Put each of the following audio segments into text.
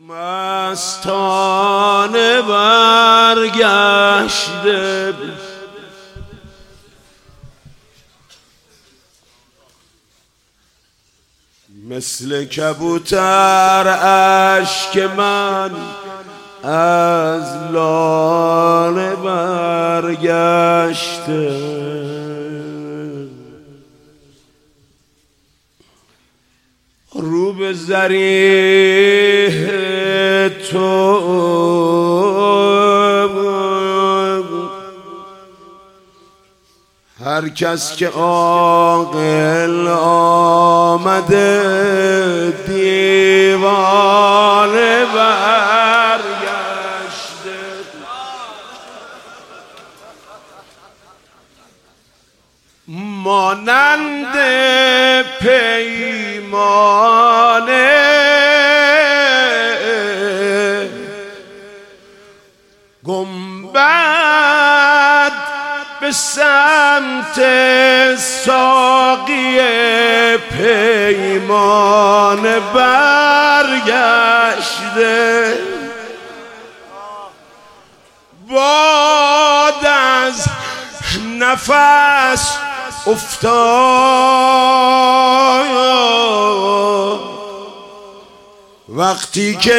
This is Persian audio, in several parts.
مستانه برگشته مثل کبوتر اشک من از لاله برگشته رو به ذریح تو هر کس که عاقل آمده دیوانه برگشته مانند پیمانه گنبد به سمت ساقی پیمانه برگشته باد از نفس افتاد وقتی که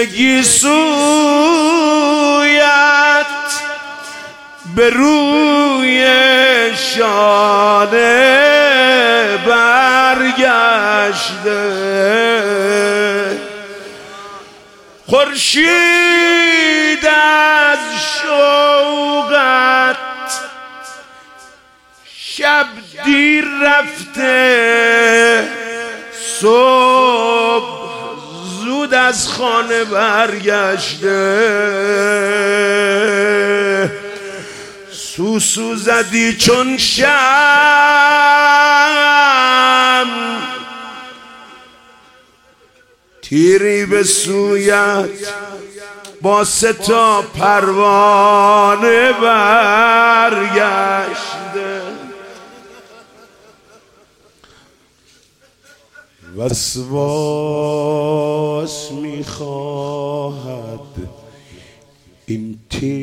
گیسویت به روی شانه برگشته خورشید از شوقت شب دیر رفته صبح زود از خانه برگشته سوسو زدی چون شم تیری به سویت با 3 تا پروانه برگشته وسواس میخواهد این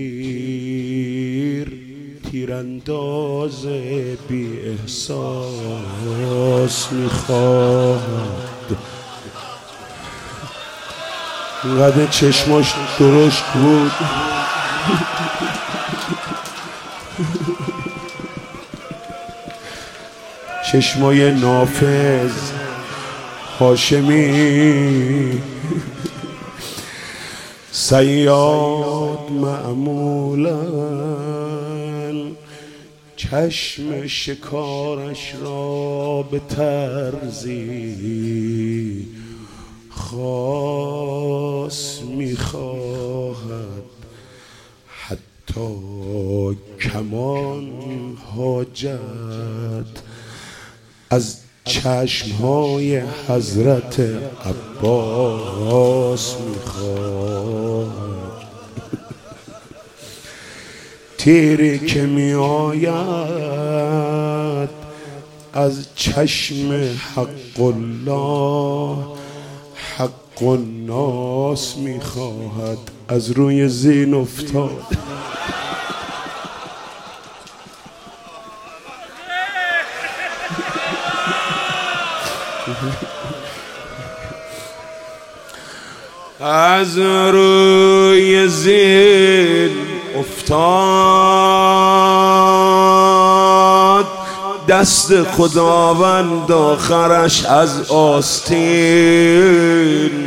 تیرانداز بی احساس میخواهد اینقدر چشماش درشت بود چشمای نافذ هاشمی صیاد معمولا چشم شکارش را به طرزی خاص میخواهد حتی کمان حاجت از چشمهای حضرت عباس میخواهد تیری که می آید از چشم حق الله حق الناس میخواهد از روی زین افتاد از روی زین افتاد دست خداوند آخرش از آستین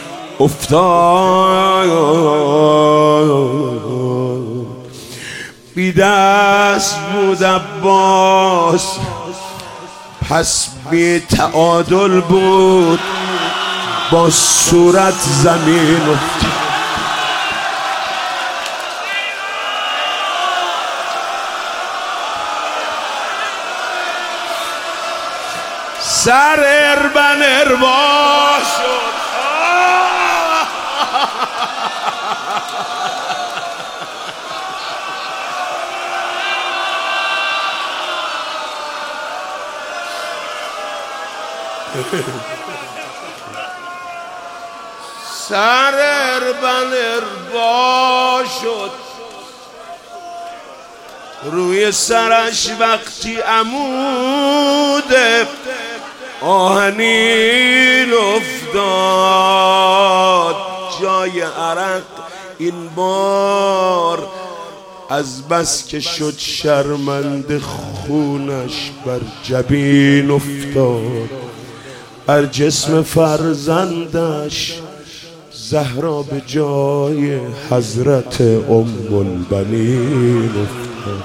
افتاد بی دست بود عباس پس بی تعادل بود با صورت زمین افتاد سر اربن اروا شد سر اربن اربا شد، روی سرش وقتی عمود آهنین افتاد، جای عرق این بار از بس که شد شرمنده خونش بر جبین افتاد، بر جسم فرزندش زهرا به جای حضرت ام البنین افتاد.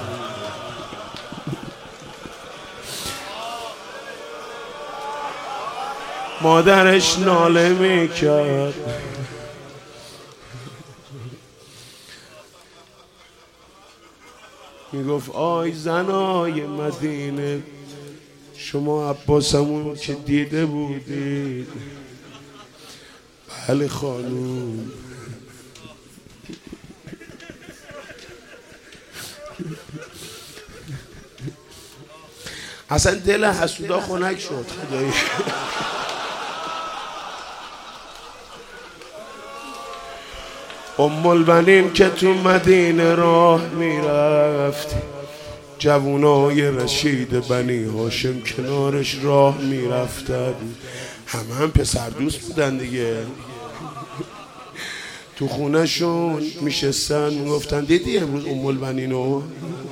مادرش ناله میکرد، میگفت آی زنای مدینه، شما عباسمون که دیده بودید؟ بله خانوم. اصلا دل حسودا خنک شد خدایی. ام البنین که تو مدینه راه میرفت، جوانای رشید بنی هاشم کنارش راه میرفتن، هم پسر دوست بودن دیگه. تو خونه شون میشستن میگفتن دیدی امروز ام البنینو؟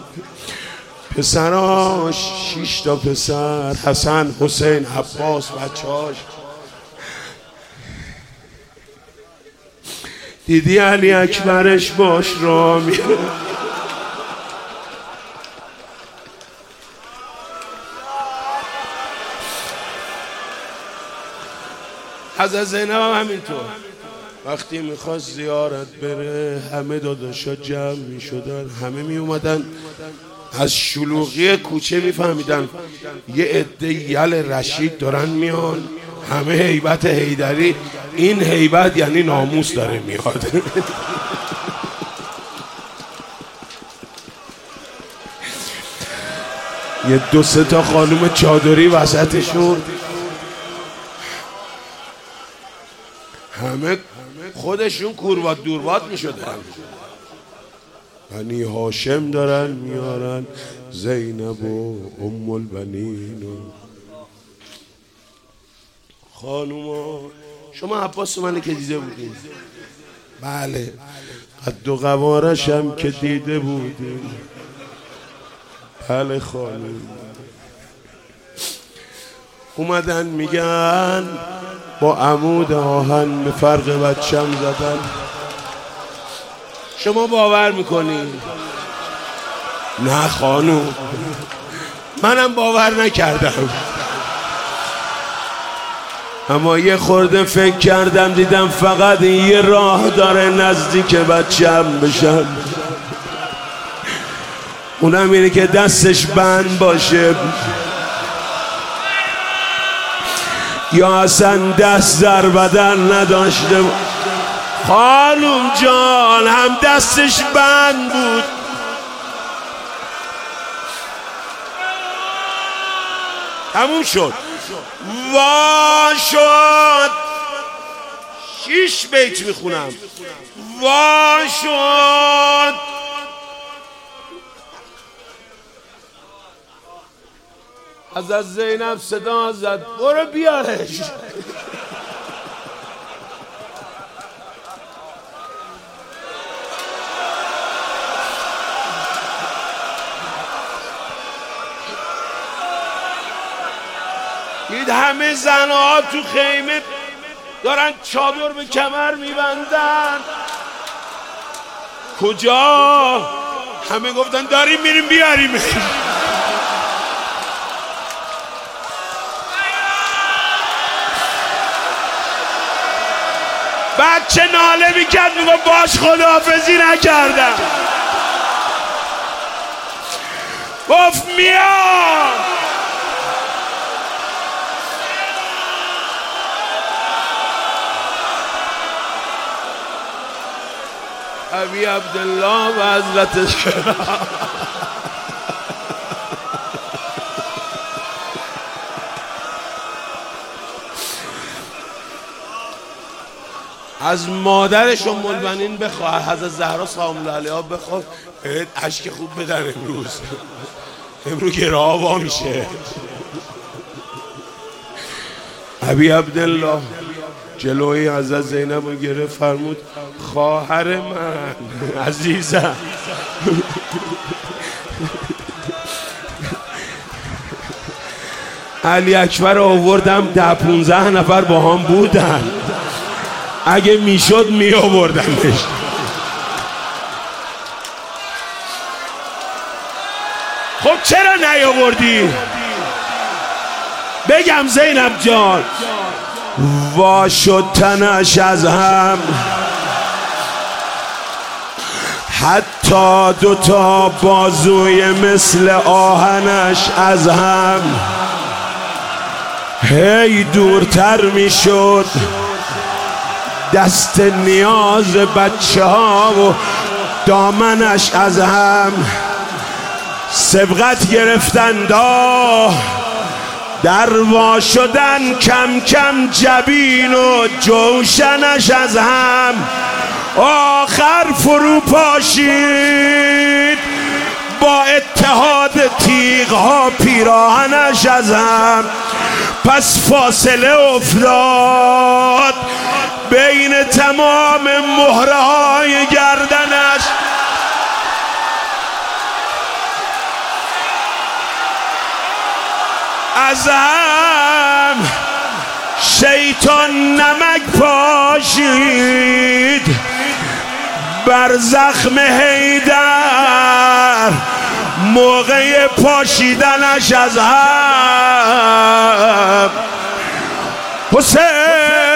پسراش 6 تا پسر، حسن، حسین، عباس، بچهاش. دیدی علی اکبرش باش راه میره. حضرت زینب هم همینطور وقتی میخواست زیارت بره، همه داداشا جمع میشدن، همه میومدن، از شلوغی کوچه میفهمیدن یه عده یل رشید دارن میان، همه هیبت حیدری. این هیبت یعنی ناموس داره میاد. یه 2-3 تا خانوم چادری وسطشون، همه خودشون کوروات دوروات میشدن. بنی هاشم دارن میارن زینب و ام البنین و خانوما. شما عباس منو که دیده بودین؟ بله. قد و قوارش هم که دیده بودین؟ بله خانوم. اومدن میگن با عمود آهن به فرق بچم زدن. شما باور میکنین؟ نه خانوم، منم باور نکردم، اما یه خورده فکر کردم، دیدم فقط این یه راه داره نزدیک بچم بشم، اونم اینه که دستش بند باشه یا اصلا دست در بدن نداشته. خانوم جان هم دستش بند بود، تموم شد. وا شد. 6 بیت میخونم. وا شد. حضرت زینب صدا زد برو بیارش. دید همه زنها تو خیمه دارن چادر به کمر میبندن. کجا؟ همه گفتن داریم میریم بیاریم. بچه ناله میکرد میگفت باش خداحافظی نکردم. گفت میام. ابی عبدالله و حضرت از مادرش ام البنین بخواه، حضرت زهرا سلام الله علیها بخواه اشک خوب بدن. امروز گراه وا میشه. ابی عبدالله جلوی حضرت زینب رو گرفت، فرمود خواهر من عزیزم. علی اکبر آوردم 10-15 نفر با هم بودن، اگه میشد می آوردمش. خب چرا نیاوردی؟ بگم زینب جان وا شد تنش از هم، حتی 2 بازوی مثل آهنش از هم، هی دورتر می شد دست نیاز بچه ها و دامنش از هم. سبقت گرفتن در وا شدن کم کم جبین و جوشنش از هم. آخر فرو پاشید با اتحاد تیغ ها پیراهنش از هم. پس فاصله افتاد بین تمام مهره های گردنش. از هم شیطان نمک پاشید بر زخم حیدر، موقع پاشیدنش از هم. حسین